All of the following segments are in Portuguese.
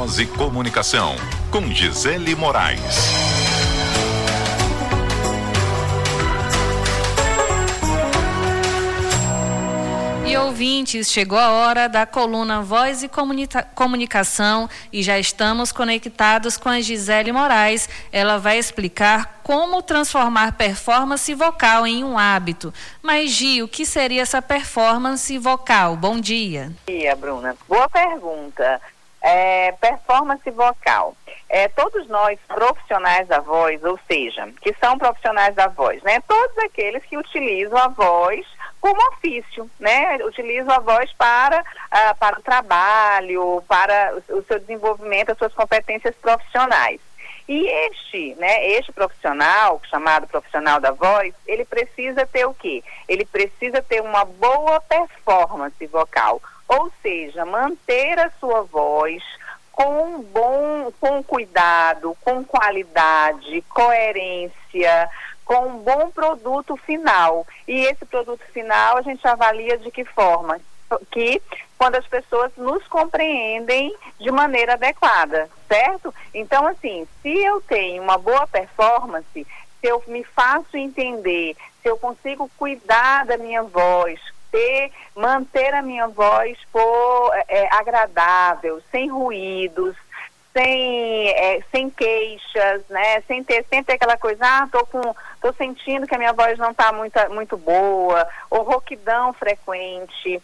Voz e Comunicação, com Gisele Moraes. E ouvintes, chegou a hora da coluna Voz e Comunicação e já estamos conectados com a Gisele Moraes. Ela vai explicar como transformar performance vocal em um hábito. Mas, Gi, o que seria essa performance vocal? Bom dia. Bom dia, Bruna. Boa pergunta. Performance vocal. Todos nós, profissionais da voz, ou seja, que são profissionais da voz, né? Todos aqueles que utilizam a voz como ofício, né? Utilizam a voz para o trabalho, para o seu desenvolvimento, as suas competências profissionais. E este profissional, chamado profissional da voz, ele precisa ter o quê? Ele precisa ter uma boa performance vocal, ou seja, manter a sua voz com cuidado, com qualidade, coerência, com um bom produto final. E esse produto final a gente avalia de que forma? Que quando as pessoas nos compreendem de maneira adequada, certo? Então, assim, se eu tenho uma boa performance, se eu me faço entender, se eu consigo cuidar da minha voz, manter a minha voz agradável, sem ruídos, sem queixas, né? Sem ter sempre aquela coisa, tô sentindo que a minha voz não está muito boa, ou rouquidão frequente,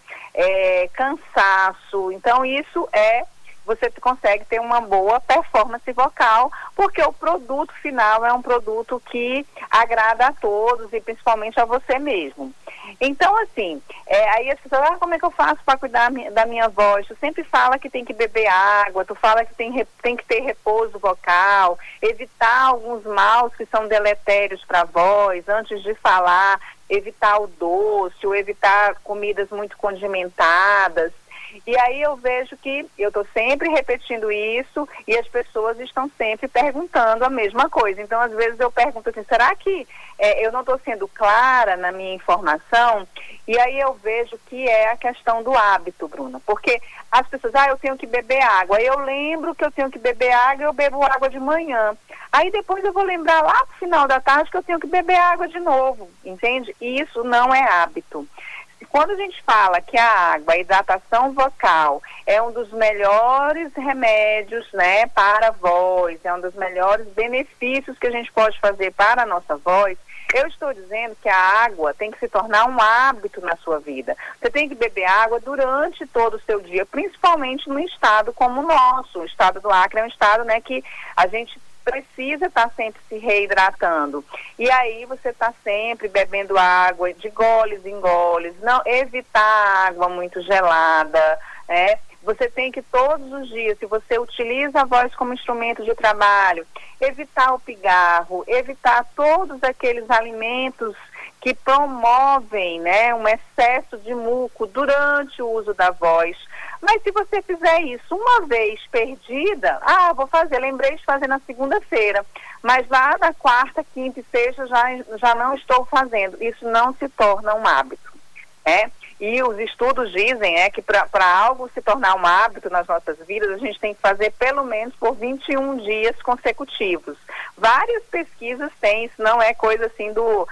cansaço. Então isso você consegue ter uma boa performance vocal, porque o produto final é um produto que agrada a todos e principalmente a você mesmo. Então, assim, aí as pessoas, como é que eu faço para cuidar da minha voz? Tu sempre fala que tem que beber água, tu fala que tem que ter repouso vocal, evitar alguns maus que são deletérios para a voz, antes de falar, evitar o doce, ou evitar comidas muito condimentadas. E aí eu vejo que eu estou sempre repetindo isso e as pessoas estão sempre perguntando a mesma coisa. Então, às vezes eu pergunto assim, será que eu não estou sendo clara na minha informação? E aí eu vejo que é a questão do hábito, Bruna. Porque as pessoas, eu tenho que beber água. Eu lembro que eu tenho que beber água e eu bebo água de manhã. Aí depois eu vou lembrar lá no final da tarde que eu tenho que beber água de novo, entende? E isso não é hábito. Quando a gente fala que a água, a hidratação vocal, é um dos melhores remédios, né, para a voz, é um dos melhores benefícios que a gente pode fazer para a nossa voz, eu estou dizendo que a água tem que se tornar um hábito na sua vida. Você tem que beber água durante todo o seu dia, principalmente num estado como o nosso. O estado do Acre é um estado, né, que a gente precisa estar sempre se reidratando. E aí você está sempre bebendo água de goles em goles, não evitar água muito gelada, né? Você tem que todos os dias, se você utiliza a voz como instrumento de trabalho, evitar o pigarro, evitar todos aqueles alimentos que promovem, né, um excesso de muco durante o uso da voz. Mas se você fizer isso uma vez perdida, lembrei de fazer na segunda-feira, mas lá na quarta, quinta e sexta já não estou fazendo. Isso não se torna um hábito, né? E os estudos dizem que para algo se tornar um hábito nas nossas vidas, a gente tem que fazer pelo menos por 21 dias consecutivos. Várias pesquisas têm, isso não é coisa assim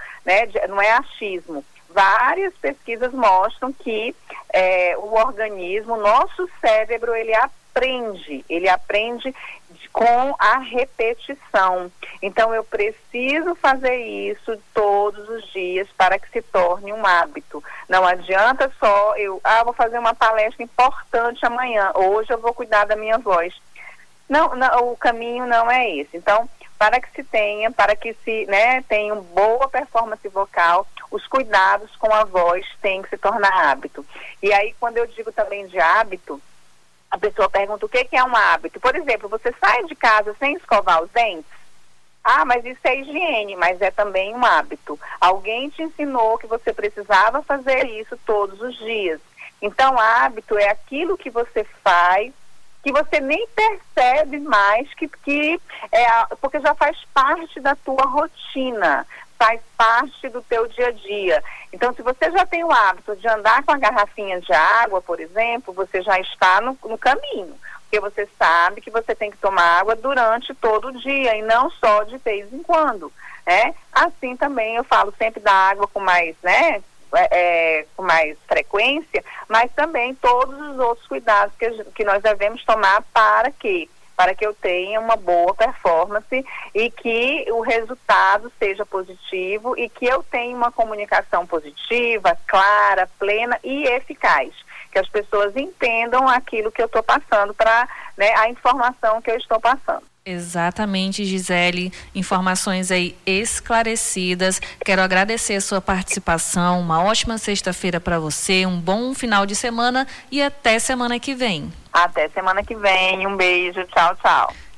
não é achismo. Várias pesquisas mostram que o organismo, o nosso cérebro, ele aprende com a repetição. Então, eu preciso fazer isso todos os dias para que se torne um hábito. Não adianta só vou fazer uma palestra importante amanhã, hoje eu vou cuidar da minha voz. Não, o caminho não é esse. Então, para que se tenha boa performance vocal, os cuidados com a voz têm que se tornar hábito. E aí, quando eu digo também de hábito, a pessoa pergunta o que é um hábito. Por exemplo, você sai de casa sem escovar os dentes? Mas isso é higiene, mas é também um hábito. Alguém te ensinou que você precisava fazer isso todos os dias. Então, hábito é aquilo que você faz, que você nem percebe mais, porque já faz parte da tua rotina, faz parte do teu dia a dia. Então, se você já tem o hábito de andar com a garrafinha de água, por exemplo, você já está no caminho. porque você sabe que você tem que tomar água durante todo o dia e não só de vez em quando, né? Assim também eu falo sempre da água com mais, né? Com mais frequência, mas também todos os outros cuidados que nós devemos tomar para que eu tenha uma boa performance e que o resultado seja positivo e que eu tenha uma comunicação positiva, clara, plena e eficaz. Que as pessoas entendam aquilo que eu estou passando, a informação que eu estou passando. Exatamente, Gisele, informações aí esclarecidas. Quero agradecer a sua participação, uma ótima sexta-feira para você, um bom final de semana e até semana que vem. Até semana que vem, um beijo, tchau, tchau.